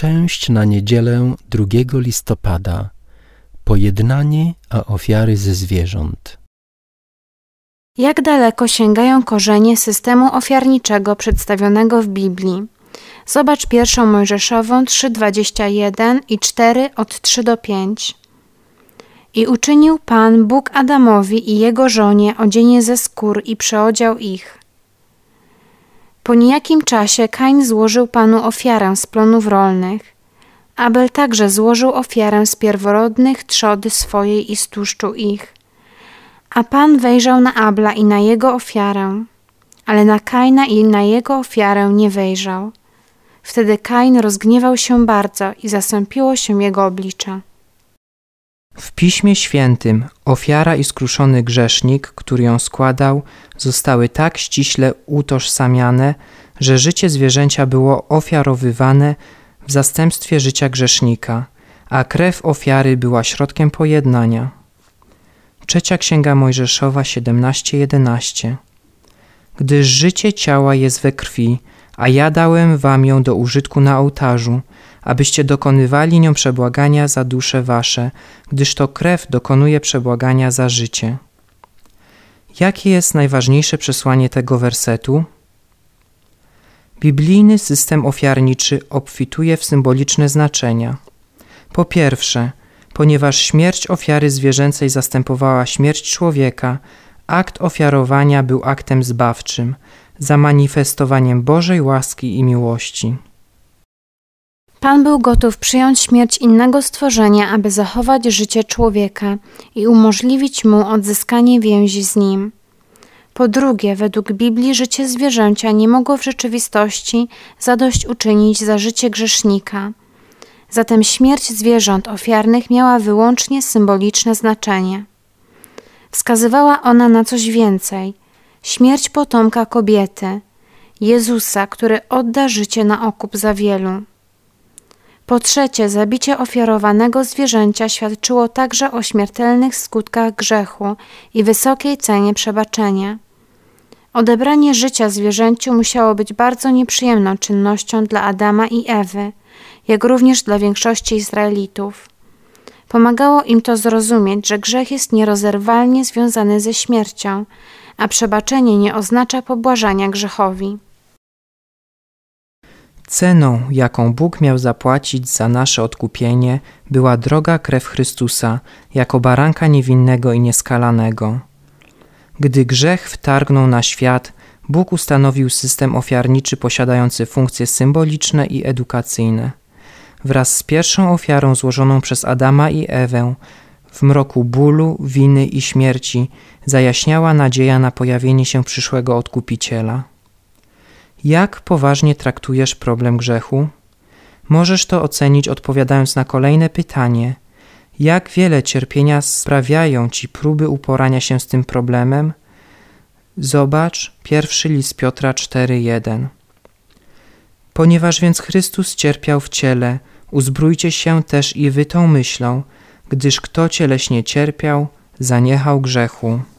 Część na niedzielę 2 listopada. Pojednanie a ofiary ze zwierząt. Jak daleko sięgają korzenie systemu ofiarniczego przedstawionego w Biblii? Zobacz 1 Mojżeszową 3:21 i 4 od 3 do 5. I uczynił Pan Bóg Adamowi i jego żonie odzienie ze skór i przeodział ich. Po niejakim czasie Kain złożył Panu ofiarę z plonów rolnych. Abel także złożył ofiarę z pierworodnych trzody swojej i z tłuszczu ich. A Pan wejrzał na Abla i na jego ofiarę, ale na Kaina i na jego ofiarę nie wejrzał. Wtedy Kain rozgniewał się bardzo i zasępiło się jego oblicze. W Piśmie Świętym ofiara i skruszony grzesznik, który ją składał, zostały tak ściśle utożsamiane, że życie zwierzęcia było ofiarowywane w zastępstwie życia grzesznika, a krew ofiary była środkiem pojednania. 3 Księga Mojżeszowa 17:11. Gdyż życie ciała jest we krwi, a ja dałem wam ją do użytku na ołtarzu, abyście dokonywali nią przebłagania za dusze wasze, gdyż to krew dokonuje przebłagania za życie. Jakie jest najważniejsze przesłanie tego wersetu? Biblijny system ofiarniczy obfituje w symboliczne znaczenia. Po pierwsze, ponieważ śmierć ofiary zwierzęcej zastępowała śmierć człowieka, akt ofiarowania był aktem zbawczym, zamanifestowaniem Bożej łaski i miłości. Pan był gotów przyjąć śmierć innego stworzenia, aby zachować życie człowieka i umożliwić mu odzyskanie więzi z nim. Po drugie, według Biblii życie zwierzęcia nie mogło w rzeczywistości zadośćuczynić za życie grzesznika. Zatem śmierć zwierząt ofiarnych miała wyłącznie symboliczne znaczenie. Wskazywała ona na coś więcej. Śmierć potomka kobiety, Jezusa, który odda życie na okup za wielu. Po trzecie, zabicie ofiarowanego zwierzęcia świadczyło także o śmiertelnych skutkach grzechu i wysokiej cenie przebaczenia. Odebranie życia zwierzęciu musiało być bardzo nieprzyjemną czynnością dla Adama i Ewy, jak również dla większości Izraelitów. Pomagało im to zrozumieć, że grzech jest nierozerwalnie związany ze śmiercią, a przebaczenie nie oznacza pobłażania grzechowi. Ceną, jaką Bóg miał zapłacić za nasze odkupienie, była droga krew Chrystusa, jako baranka niewinnego i nieskalanego. Gdy grzech wtargnął na świat, Bóg ustanowił system ofiarniczy posiadający funkcje symboliczne i edukacyjne. Wraz z pierwszą ofiarą złożoną przez Adama i Ewę, w mroku bólu, winy i śmierci zajaśniała nadzieja na pojawienie się przyszłego Odkupiciela. Jak poważnie traktujesz problem grzechu? Możesz to ocenić odpowiadając na kolejne pytanie. Jak wiele cierpienia sprawiają ci próby uporania się z tym problemem? Zobacz 1 list Piotra 4:1. Ponieważ więc Chrystus cierpiał w ciele, uzbrójcie się też i wy tą myślą, gdyż kto cieleśnie cierpiał, zaniechał grzechu.